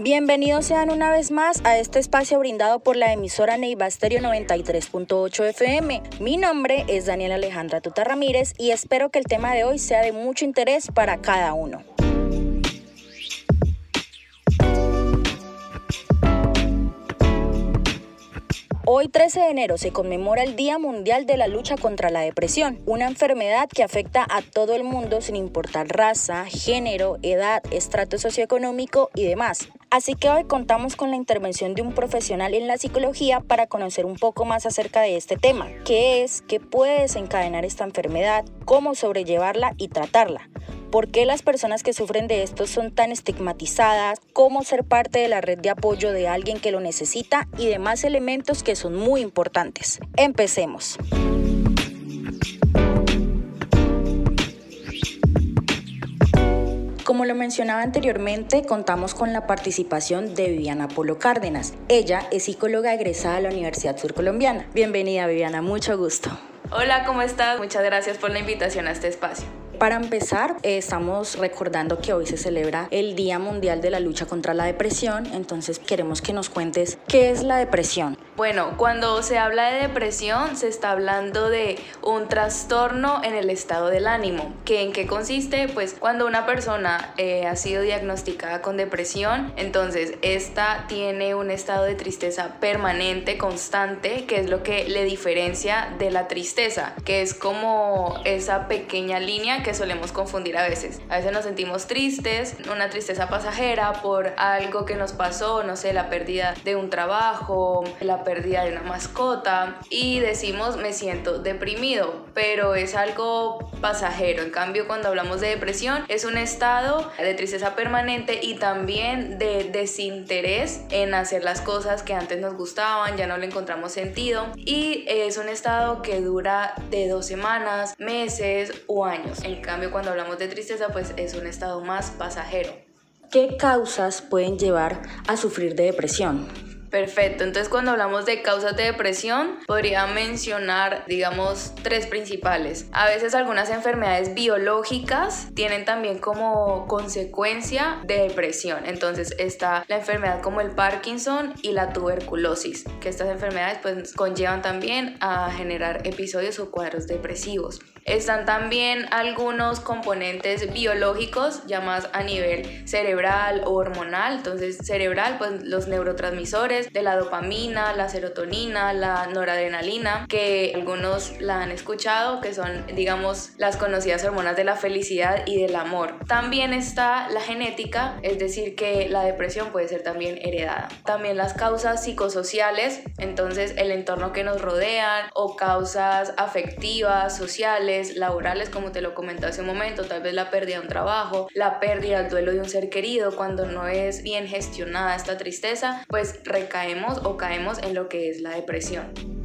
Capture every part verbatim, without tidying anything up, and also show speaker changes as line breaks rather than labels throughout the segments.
Bienvenidos sean una vez más a este espacio brindado por la emisora Neiva Estéreo noventa y tres punto ocho F M. Mi nombre es Daniela Alejandra Tuta Ramírez y espero que el tema de hoy sea de mucho interés para cada uno. Hoy trece de enero se conmemora el Día Mundial de la Lucha contra la Depresión, una enfermedad que afecta a todo el mundo sin importar raza, género, edad, estrato socioeconómico y demás. Así que hoy contamos con la intervención de un profesional en la psicología para conocer un poco más acerca de este tema, qué es, qué puede desencadenar esta enfermedad, cómo sobrellevarla y tratarla. ¿Por qué las personas que sufren de esto son tan estigmatizadas? ¿Cómo ser parte de la red de apoyo de alguien que lo necesita? Y demás elementos que son muy importantes. Empecemos. Como lo mencionaba anteriormente, contamos con la participación de Viviana Polo Cárdenas. Ella es psicóloga egresada de la Universidad Surcolombiana. Bienvenida, Viviana, mucho gusto.
Hola, ¿cómo estás? Muchas gracias por la invitación a este espacio.
Para empezar, eh, estamos recordando que hoy se celebra el Día Mundial de la Lucha contra la Depresión, entonces queremos que nos cuentes qué es la depresión.
Bueno, cuando se habla de depresión se está hablando de un trastorno en el estado del ánimo. ¿Que en qué consiste? Pues cuando una persona eh, ha sido diagnosticada con depresión, entonces esta tiene un estado de tristeza permanente, constante, que es lo que le diferencia de la tristeza, que es como esa pequeña línea que que solemos confundir a veces. A veces nos sentimos tristes, una tristeza pasajera por algo que nos pasó, no sé, la pérdida de un trabajo, la pérdida de una mascota y decimos me siento deprimido, pero es algo pasajero. En cambio, cuando hablamos de depresión es un estado de tristeza permanente y también de desinterés en hacer las cosas que antes nos gustaban, ya no le encontramos sentido y es un estado que dura de dos semanas, meses o años. En cambio, cuando hablamos de tristeza, pues es un estado más pasajero.
¿Qué causas pueden llevar a sufrir de depresión?
Perfecto, entonces cuando hablamos de causas de depresión podría mencionar, digamos, tres principales. A veces algunas enfermedades biológicas tienen también como consecuencia de depresión. Entonces está la enfermedad como el Parkinson y la tuberculosis, que estas enfermedades pues conllevan también a generar episodios o cuadros depresivos. Están también algunos componentes biológicos ya más a nivel cerebral o hormonal. Entonces cerebral, pues los neurotransmisores de la dopamina, la serotonina, la noradrenalina, que algunos la han escuchado, que son, digamos, las conocidas hormonas de la felicidad y del amor. También está la genética, es decir, que la depresión puede ser también heredada. También las causas psicosociales, entonces el entorno que nos rodea, o causas afectivas, sociales, laborales, como te lo comenté hace un momento, tal vez la pérdida de un trabajo, la pérdida, el duelo de un ser querido. Cuando no es bien gestionada esta tristeza, pues caemos o caemos en lo que es la depresión.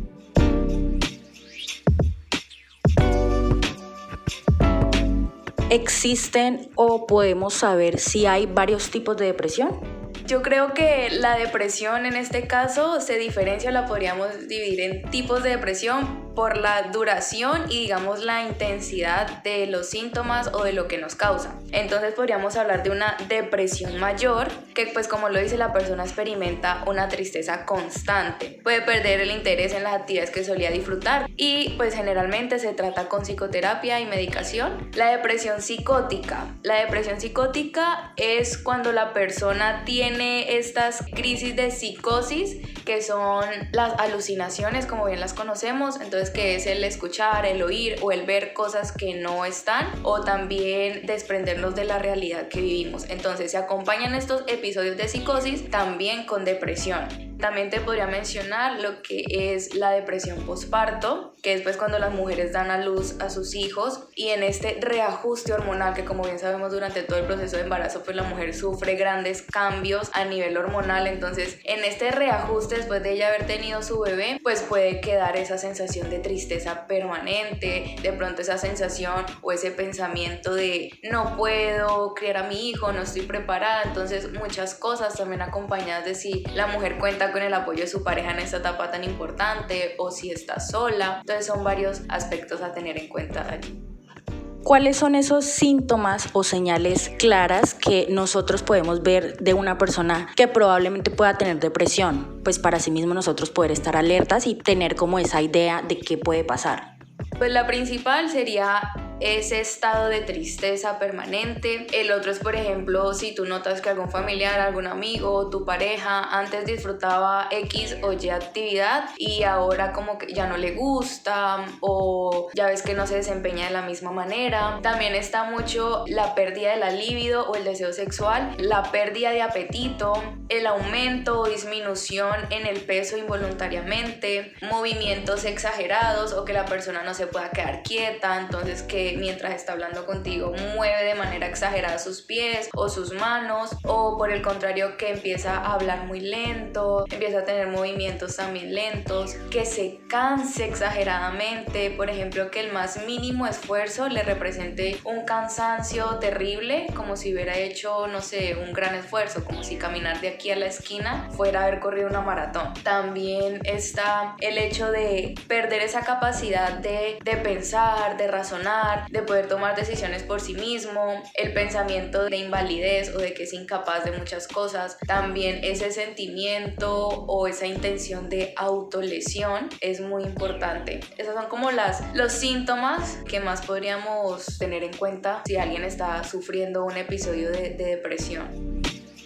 ¿Existen o podemos saber si hay varios tipos de depresión?
Yo creo que la depresión en este caso se diferencia, la podríamos dividir en tipos de depresión por la duración y digamos la intensidad de los síntomas o de lo que nos causa. Entonces podríamos hablar de una depresión mayor, que pues como lo dice, la persona experimenta una tristeza constante, puede perder el interés en las actividades que solía disfrutar y pues generalmente se trata con psicoterapia y medicación. La depresión psicótica. La depresión psicótica es cuando la persona tiene estas crisis de psicosis, que son las alucinaciones como bien las conocemos, entonces que es el escuchar, el oír o el ver cosas que no están, o también desprendernos de la realidad que vivimos. Entonces se acompañan estos episodios de psicosis también con depresión. También te podría mencionar lo que es la depresión posparto, que es pues cuando las mujeres dan a luz a sus hijos y en este reajuste hormonal, que como bien sabemos durante todo el proceso de embarazo pues la mujer sufre grandes cambios a nivel hormonal. Entonces en este reajuste, después de ella haber tenido su bebé, pues puede quedar esa sensación de tristeza permanente, de pronto esa sensación o ese pensamiento de no puedo criar a mi hijo, no estoy preparada. Entonces muchas cosas también acompañadas de si la mujer cuenta con el apoyo de su pareja en esta etapa tan importante o si está sola. Entonces son varios aspectos a tener en cuenta allí.
¿Cuáles son esos síntomas o señales claras que nosotros podemos ver de una persona que probablemente pueda tener depresión? Pues para sí mismo nosotros poder estar alertas y tener como esa idea de qué puede pasar.
Pues la principal sería ese estado de tristeza permanente. El otro es, por ejemplo, si tú notas que algún familiar, algún amigo, tu pareja antes disfrutaba X o Y actividad y ahora como que ya no le gusta o ya ves que no se desempeña de la misma manera. También está mucho la pérdida de la libido o el deseo sexual, la pérdida de apetito, el aumento o disminución en el peso involuntariamente, movimientos exagerados o que la persona no se pueda quedar quieta, entonces que mientras está hablando contigo mueve de manera exagerada sus pies o sus manos, o por el contrario que empieza a hablar muy lento, empieza a tener movimientos también lentos, que se canse exageradamente, por ejemplo que el más mínimo esfuerzo le represente un cansancio terrible, como si hubiera hecho, no sé, un gran esfuerzo, como si caminar de aquí a la esquina fuera a haber corrido una maratón. También está el hecho de perder esa capacidad de, de pensar, de razonar, de poder tomar decisiones por sí mismo, el pensamiento de invalidez o de que es incapaz de muchas cosas. También ese sentimiento o esa intención de autolesión es muy importante. Esos son como las, los síntomas que más podríamos tener en cuenta si alguien está sufriendo un episodio de, de depresión.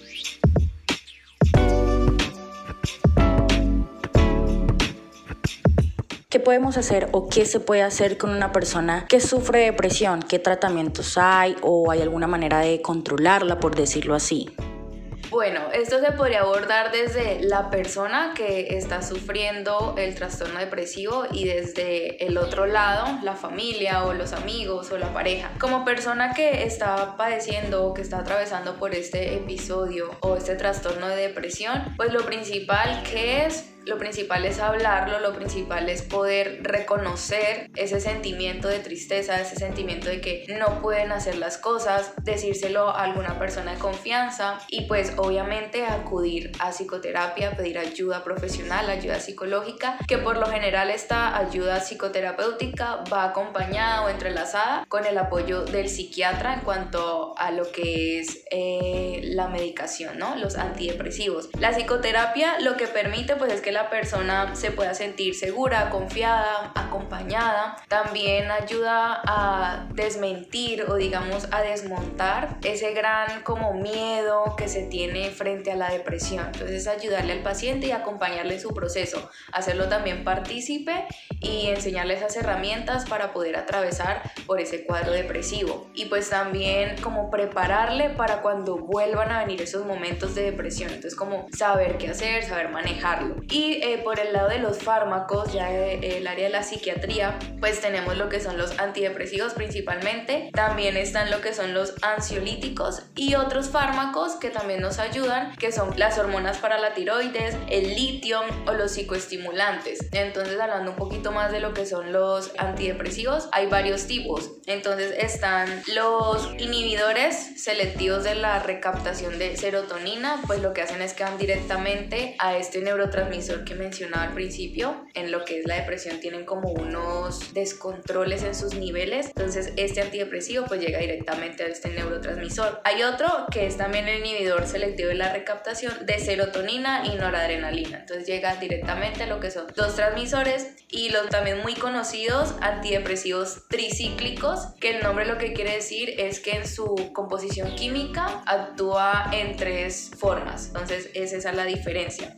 ¿Qué podemos hacer o qué se puede hacer con una persona que sufre depresión? ¿Qué tratamientos hay o hay alguna manera de controlarla, por decirlo así?
Bueno, esto se podría abordar desde la persona que está sufriendo el trastorno depresivo y desde el otro lado, la familia o los amigos o la pareja. Como persona que está padeciendo o que está atravesando por este episodio o este trastorno de depresión, pues lo principal que es... Lo principal es hablarlo, lo principal es poder reconocer ese sentimiento de tristeza, ese sentimiento de que no pueden hacer las cosas, decírselo a alguna persona de confianza y pues obviamente acudir a psicoterapia, pedir ayuda profesional, ayuda psicológica, que por lo general esta ayuda psicoterapéutica va acompañada o entrelazada con el apoyo del psiquiatra en cuanto a lo que es eh, la medicación, ¿no? Los antidepresivos. La psicoterapia lo que permite pues es que la persona se pueda sentir segura, confiada, acompañada. También ayuda a desmentir o digamos a desmontar ese gran como miedo que se tiene frente a la depresión. Entonces ayudarle al paciente y acompañarle en su proceso, hacerlo también partícipe y enseñarle esas herramientas para poder atravesar por ese cuadro depresivo. Y pues también como prepararle para cuando vuelvan a venir esos momentos de depresión. Entonces como saber qué hacer, saber manejarlo. Y eh, por el lado de los fármacos, ya eh, el área de la psiquiatría, pues tenemos lo que son los antidepresivos principalmente, también están lo que son los ansiolíticos y otros fármacos que también nos ayudan, que son las hormonas para la tiroides, el litio o los psicoestimulantes. Entonces hablando un poquito más de lo que son los antidepresivos, hay varios tipos. Entonces están los inhibidores selectivos de la recaptación de serotonina, pues lo que hacen es que van directamente a este neurotransmisor que mencionaba al principio. En lo que es la depresión tienen como unos descontroles en sus niveles, entonces este antidepresivo pues llega directamente a este neurotransmisor. Hay otro que es también el inhibidor selectivo de la recaptación de serotonina y noradrenalina, entonces llega directamente a lo que son dos transmisores. Y los también muy conocidos antidepresivos tricíclicos, que el nombre lo que quiere decir es que en su composición química actúa en tres formas, entonces esa es la diferencia.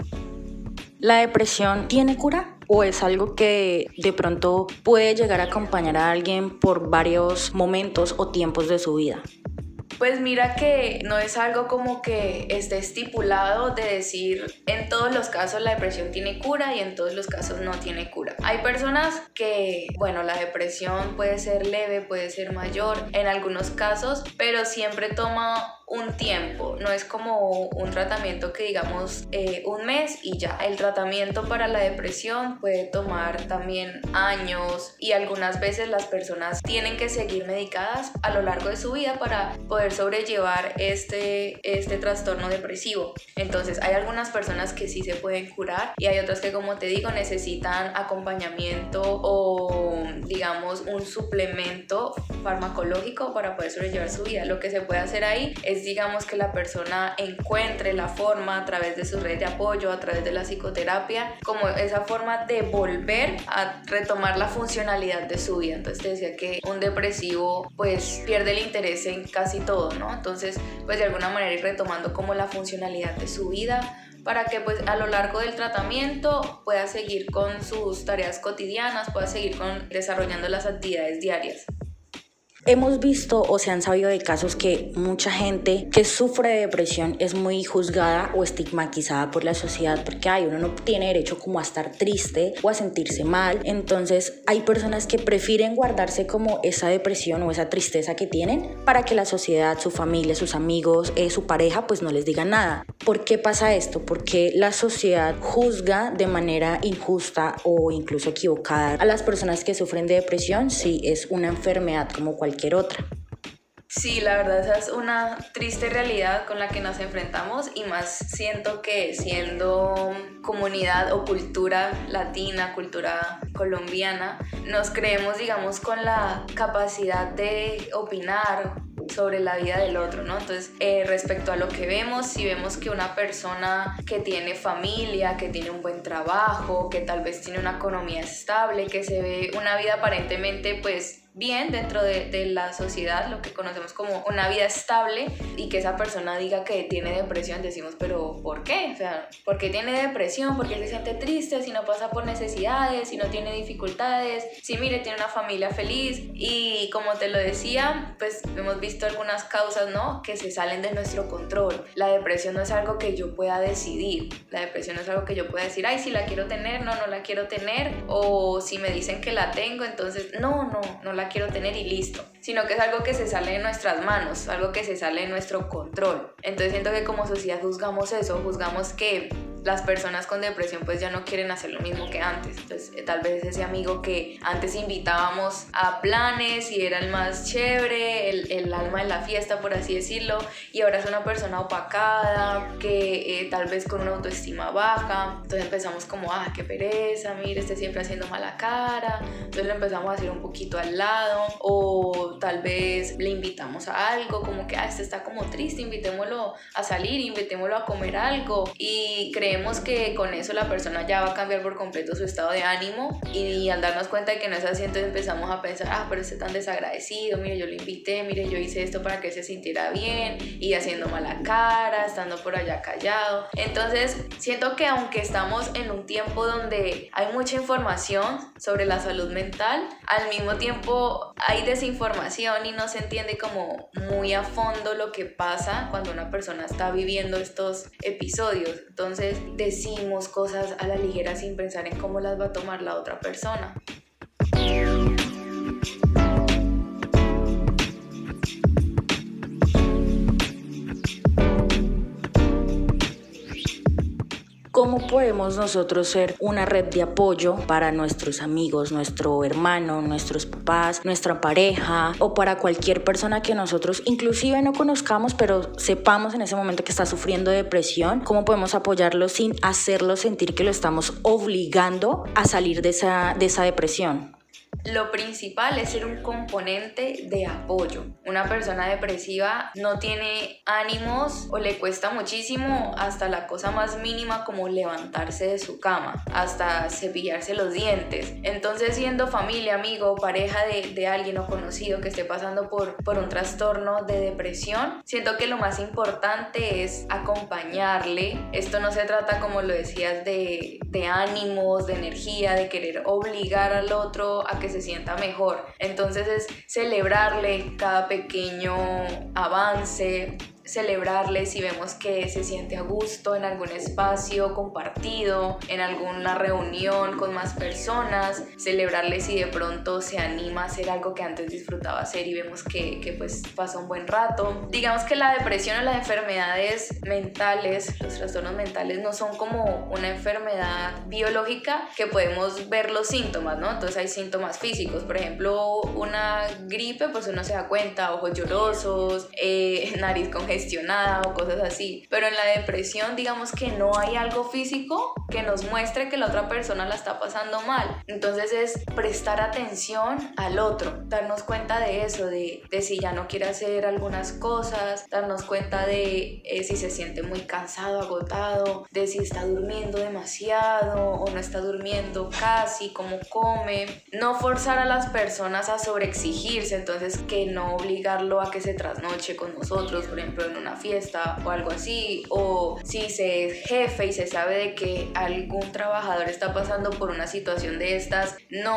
¿La depresión tiene cura o es algo que de pronto puede llegar a acompañar a alguien por varios momentos o tiempos de su vida?
Pues mira que no es algo como que esté estipulado de decir en todos los casos la depresión tiene cura y en todos los casos no tiene cura. Hay personas que, bueno, la depresión puede ser leve, puede ser mayor en algunos casos, pero siempre toma un tiempo, no es como un tratamiento que digamos eh, un mes y ya. El tratamiento para la depresión puede tomar también años y algunas veces las personas tienen que seguir medicadas a lo largo de su vida para poder sobrellevar este, este trastorno depresivo. Entonces hay algunas personas que sí se pueden curar y hay otras que, como te digo, necesitan acompañamiento o digamos un suplemento farmacológico para poder sobrellevar su vida. Lo que se puede hacer ahí es, digamos, que la persona encuentre la forma a través de su red de apoyo, a través de la psicoterapia, como esa forma de volver a retomar la funcionalidad de su vida. Entonces te decía que un depresivo pues pierde el interés en casi todo, ¿no? Entonces pues de alguna manera ir retomando como la funcionalidad de su vida para que pues a lo largo del tratamiento pueda seguir con sus tareas cotidianas, pueda seguir con, desarrollando las actividades diarias.
Hemos visto o se han sabido de casos que mucha gente que sufre de depresión es muy juzgada o estigmatizada por la sociedad porque ay, uno no tiene derecho como a estar triste o a sentirse mal. Entonces hay personas que prefieren guardarse como esa depresión o esa tristeza que tienen para que la sociedad, su familia, sus amigos, eh, su pareja pues no les digan nada. ¿Por qué pasa esto? Porque la sociedad juzga de manera injusta o incluso equivocada a las personas que sufren de depresión si es una enfermedad como cualquier otra.
Sí, la verdad esa es una triste realidad con la que nos enfrentamos y más siento que siendo comunidad o cultura latina, cultura colombiana, nos creemos, digamos, con la capacidad de opinar sobre la vida del otro, ¿no? Entonces, eh, respecto a lo que vemos, si vemos que una persona que tiene familia, que tiene un buen trabajo, que tal vez tiene una economía estable, que se ve una vida aparentemente, pues, bien dentro de, de la sociedad, lo que conocemos como una vida estable, y que esa persona diga que tiene depresión, decimos, pero ¿por qué? O sea, ¿por qué tiene depresión? ¿Por qué se siente triste si no pasa por necesidades, si no tiene dificultades? Si mire, tiene una familia feliz. Y como te lo decía, pues hemos visto algunas causas, ¿no?, que se salen de nuestro control. La depresión no es algo que yo pueda decidir, la depresión no es algo que yo pueda decir, ay, si la quiero tener, no, no la quiero tener, o si me dicen que la tengo, entonces no, no, no la quiero tener y listo, sino que es algo que se sale de nuestras manos, algo que se sale de nuestro control. Entonces siento que como sociedad juzgamos eso, juzgamos que las personas con depresión pues ya no quieren hacer lo mismo que antes. Entonces eh, tal vez ese amigo que antes invitábamos a planes y era el más chévere, el, el alma de la fiesta, por así decirlo, y ahora es una persona opacada, que eh, tal vez con una autoestima baja. Entonces empezamos como, ah, qué pereza, mire, este siempre haciendo mala cara. Entonces lo empezamos a hacer un poquito al lado, o tal vez le invitamos a algo, como que, ah, este está como triste, invitémoslo a salir, invitémoslo a comer algo, y creemos que con eso la persona ya va a cambiar por completo su estado de ánimo, y al darnos cuenta de que no es así, entonces empezamos a pensar, ah, pero este tan desagradecido, mire, yo lo invité, mire, yo hice esto para que se sintiera bien, y haciendo mala cara, estando por allá callado. Entonces siento que aunque estamos en un tiempo donde hay mucha información sobre la salud mental, al mismo tiempo hay desinformación y no se entiende como muy a fondo lo que pasa cuando una persona está viviendo estos episodios. Entonces decimos cosas a la ligera sin pensar en cómo las va a tomar la otra persona.
¿Cómo podemos nosotros ser una red de apoyo para nuestros amigos, nuestro hermano, nuestros papás, nuestra pareja o para cualquier persona que nosotros inclusive no conozcamos, pero sepamos en ese momento que está sufriendo de depresión? ¿Cómo podemos apoyarlo sin hacerlo sentir que lo estamos obligando a salir de esa, de esa depresión?
Lo principal es ser un componente de apoyo. Una persona depresiva no tiene ánimos o le cuesta muchísimo hasta la cosa más mínima como levantarse de su cama, hasta cepillarse los dientes. Entonces, siendo familia, amigo, pareja de, de alguien o conocido que esté pasando por, por un trastorno de depresión, siento que lo más importante es acompañarle. Esto no se trata, como lo decías, de, de ánimos, de energía, de querer obligar al otro a que se sienta mejor. Entonces es celebrarle cada pequeño avance, celebrarle si vemos que se siente a gusto en algún espacio compartido, en alguna reunión con más personas, celebrarle si de pronto se anima a hacer algo que antes disfrutaba hacer y vemos que, que pues pasa un buen rato. Digamos que la depresión o las enfermedades mentales, los trastornos mentales no son como una enfermedad biológica que podemos ver los síntomas, ¿no? Entonces hay síntomas físicos, por ejemplo una gripe, pues uno se da cuenta, ojos llorosos, eh, nariz congestionada, congestionada o cosas así. Pero en la depresión, digamos que no hay algo físico que nos muestre que la otra persona la está pasando mal. Entonces es prestar atención al otro, darnos cuenta de eso, de, de si ya no quiere hacer algunas cosas, darnos cuenta de eh, si se siente muy cansado, agotado, de si está durmiendo demasiado o no está durmiendo casi, cómo come. No forzar a las personas a sobreexigirse, entonces que no obligarlo a que se trasnoche con nosotros, por ejemplo en una fiesta o algo así, o si se es jefe y se sabe de que algún trabajador está pasando por una situación de estas,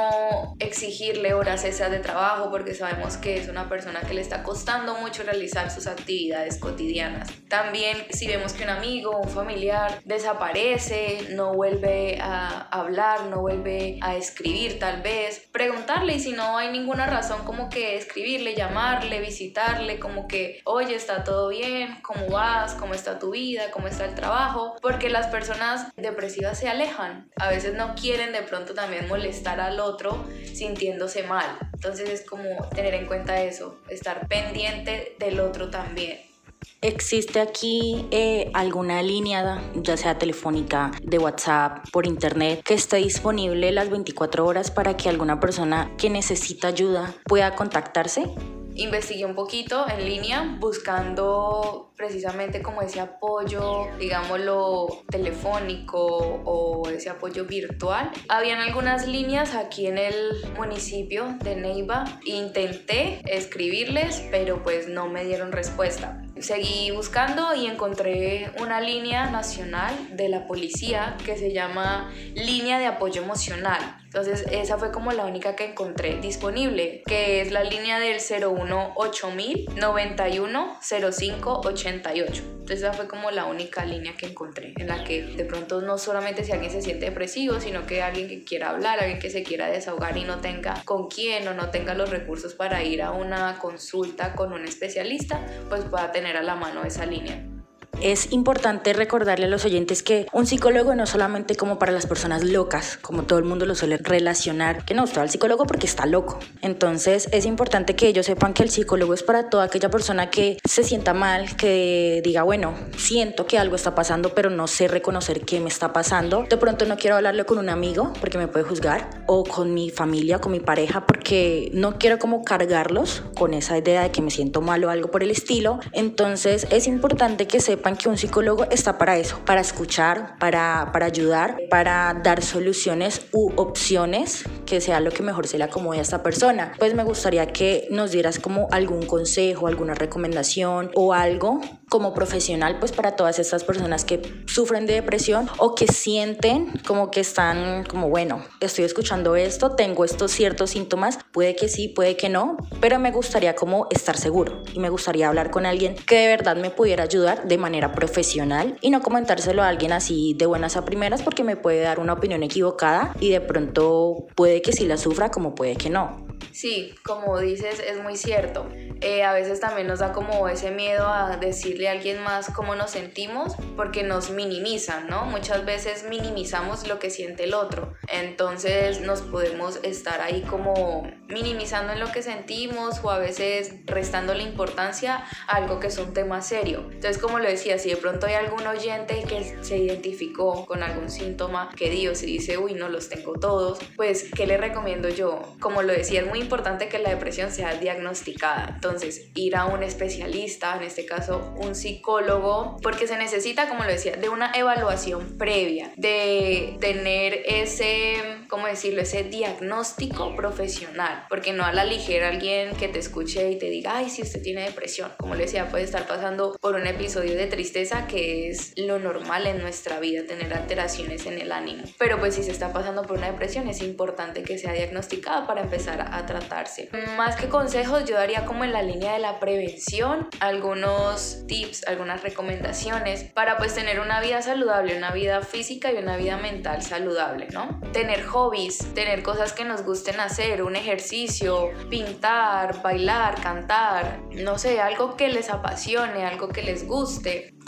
no exigirle horas extras de trabajo porque sabemos que es una persona que le está costando mucho realizar sus actividades cotidianas. También si vemos que un amigo o un familiar desaparece, no vuelve a hablar, no vuelve a escribir tal vez, preguntarle, y si no hay ninguna razón como que escribirle, llamarle, visitarle, como que oye, ¿está todo bien? ¿Cómo vas? ¿Cómo está tu vida? ¿Cómo está el trabajo? Porque las personas depresivas se alejan, a veces no quieren de pronto también molestar al otro sintiéndose mal, entonces es como tener en cuenta eso, estar pendiente del otro también.
¿Existe aquí eh, alguna línea, ya sea telefónica, de WhatsApp, por internet, que esté disponible las veinticuatro horas para que alguna persona que necesita ayuda pueda contactarse?
Investigué un poquito en línea buscando precisamente como ese apoyo, digámoslo, telefónico o ese apoyo virtual. Habían algunas líneas aquí en el municipio de Neiva. Intenté escribirles, pero pues no me dieron respuesta. Seguí buscando y encontré una línea nacional de la policía que se llama Línea de Apoyo Emocional. Entonces esa fue como la única que encontré disponible, que es la línea del cero uno ocho mil noventa y uno cero cinco ochenta y ocho. Entonces esa fue como la única línea que encontré en la que de pronto no solamente si alguien se siente depresivo, sino que alguien que quiera hablar, alguien que se quiera desahogar y no tenga con quién o no tenga los recursos para ir a una consulta con un especialista, pues pueda tener a la mano esa línea.
Es importante recordarle a los oyentes que un psicólogo no solamente como para las personas locas, como todo el mundo lo suele relacionar, que no, usted va al psicólogo porque está loco. Entonces es importante que ellos sepan que el psicólogo es para toda aquella persona que se sienta mal, que diga, bueno, siento que algo está pasando, pero no sé reconocer qué me está pasando. De pronto no quiero hablarlo con un amigo porque me puede juzgar, o con mi familia, con mi pareja, porque no quiero como cargarlos con esa idea de que me siento mal o algo por el estilo. Entonces es importante que sepan que un psicólogo está para eso, para escuchar, para, para ayudar, para dar soluciones u opciones que sea lo que mejor se le acomode a esta persona. Pues me gustaría que nos dieras como algún consejo, alguna recomendación o algo como profesional, pues para todas estas personas que sufren de depresión o que sienten como que están como, bueno, estoy escuchando esto, tengo estos ciertos síntomas, puede que sí, puede que no, pero me gustaría como estar seguro y me gustaría hablar con alguien que de verdad me pudiera ayudar de manera profesional y no comentárselo a alguien así de buenas a primeras, porque me puede dar una opinión equivocada y de pronto puede que sí la sufra como puede que no.
Sí, como dices, es muy cierto. Eh, a veces también nos da como ese miedo a decirle a alguien más cómo nos sentimos porque nos minimizan, ¿no? Muchas veces minimizamos lo que siente el otro. Entonces nos podemos estar ahí como minimizando en lo que sentimos o a veces restándole importancia a algo que es un tema serio. Entonces, como lo decía, si de pronto hay algún oyente que se identificó con algún síntoma que dio, se dice, uy, no los tengo todos, pues, ¿qué le recomiendo yo? Como lo decía, es muy importante que la depresión sea diagnosticada. Entonces, ir a un especialista, en este caso un psicólogo, porque se necesita, como lo decía, de una evaluación previa, de tener ese, ¿cómo decirlo?, ese diagnóstico profesional, porque no a la ligera alguien que te escuche y te diga, ay, si usted tiene depresión. Como le decía, puede estar pasando por un episodio de tristeza, que es lo normal en nuestra vida, tener alteraciones en el ánimo. Pero pues si se está pasando por una depresión, es importante que sea diagnosticada para empezar a tratarse. Más que consejos, yo daría como en la línea de la prevención algunos tips, algunas recomendaciones para pues tener una vida saludable, una vida física y una vida mental saludable, ¿no? Tener hobbies, tener cosas que nos gusten hacer, un ejercicio, pintar, bailar, cantar, no sé, algo que les apasione, algo que les guste.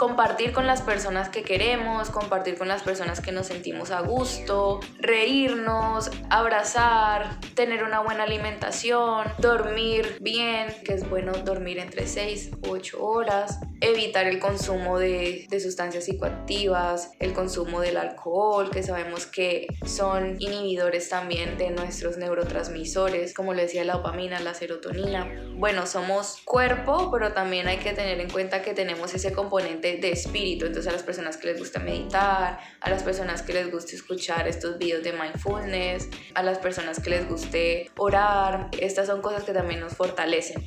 compartir con las personas que queremos, compartir con las personas que nos sentimos a gusto, reírnos, abrazar, tener una buena alimentación, dormir bien, que es bueno dormir entre seis u ocho horas, evitar el consumo de, de sustancias psicoactivas, el consumo del alcohol, que sabemos que son inhibidores también de nuestros neurotransmisores, como le decía, la dopamina, la serotonina. Bueno, somos cuerpo, pero también hay que tener en cuenta que tenemos ese componente de espíritu. Entonces, a las personas que les gusta meditar, a las personas que les gusta escuchar estos videos de mindfulness, a las personas que les guste orar, estas son cosas que también nos fortalecen.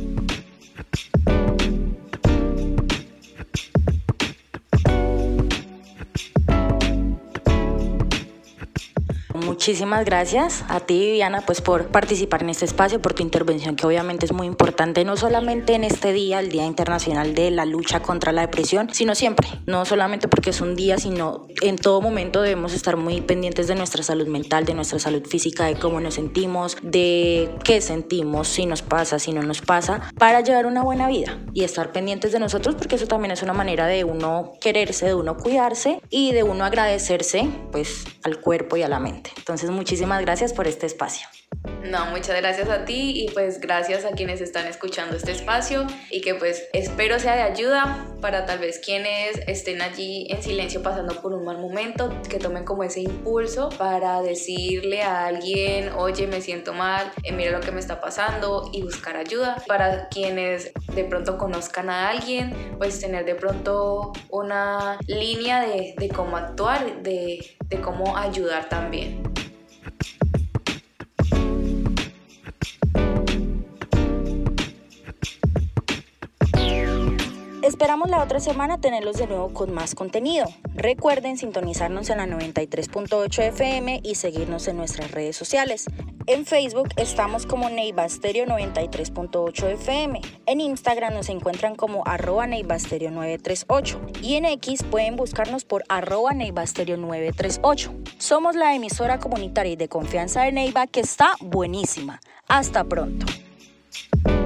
Muchísimas gracias a ti, Viviana, pues por participar en este espacio, por tu intervención, que obviamente es muy importante, no solamente en este día, el Día Internacional de la Lucha contra la Depresión, sino siempre, no solamente porque es un día, sino en todo momento debemos estar muy pendientes de nuestra salud mental, de nuestra salud física, de cómo nos sentimos, de qué sentimos, si nos pasa, si no nos pasa, para llevar una buena vida y estar pendientes de nosotros, porque eso también es una manera de uno quererse, de uno cuidarse y de uno agradecerse, pues, al cuerpo y a la mente. Entonces, muchísimas gracias por este espacio.
No, muchas gracias a ti y pues gracias a quienes están escuchando este espacio y que pues espero sea de ayuda para tal vez quienes estén allí en silencio pasando por un mal momento, que tomen como ese impulso para decirle a alguien, oye, me siento mal, eh, mira lo que me está pasando, y buscar ayuda. Para quienes de pronto conozcan a alguien, pues tener de pronto una línea de, de cómo actuar, de, de cómo ayudar también.
Esperamos la otra semana tenerlos de nuevo con más contenido. Recuerden sintonizarnos en la noventa y tres punto ocho F M y seguirnos en nuestras redes sociales. En Facebook estamos como Neiva Stereo noventa y tres punto ocho F M. En Instagram nos encuentran como arroba Neiva Stereo nueve tres ocho. Y en X pueden buscarnos por arroba Neiva Stereo nueve tres ocho. Somos la emisora comunitaria y de confianza de Neiva, que está buenísima. Hasta pronto.